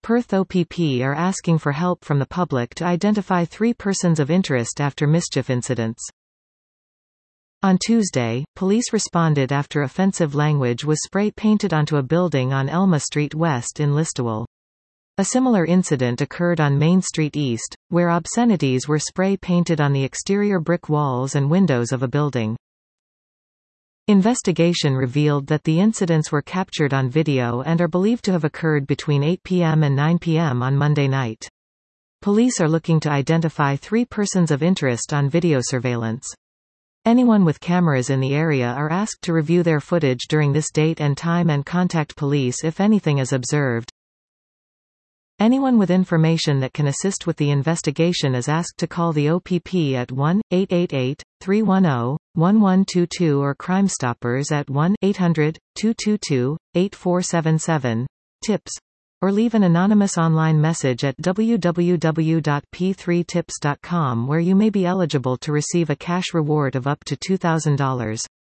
Perth OPP are asking for help from the public to identify 3 persons of interest after mischief incidents. On Tuesday, police responded after offensive language was spray-painted onto a building on Elma Street West in Listowel. A similar incident occurred on Main Street East, where obscenities were spray-painted on the exterior brick walls and windows of a building. Investigation revealed that the incidents were captured on video and are believed to have occurred between 8 p.m. and 9 p.m. on Monday night. Police are looking to identify 3 persons of interest on video surveillance. Anyone with cameras in the area are asked to review their footage during this date and time and contact police if anything is observed. Anyone with information that can assist with the investigation is asked to call the OPP at 1-888-310-1122 or Crime Stoppers at 1-800-222-8477, tips, or leave an anonymous online message at www.p3tips.com where you may be eligible to receive a cash reward of up to $2,000.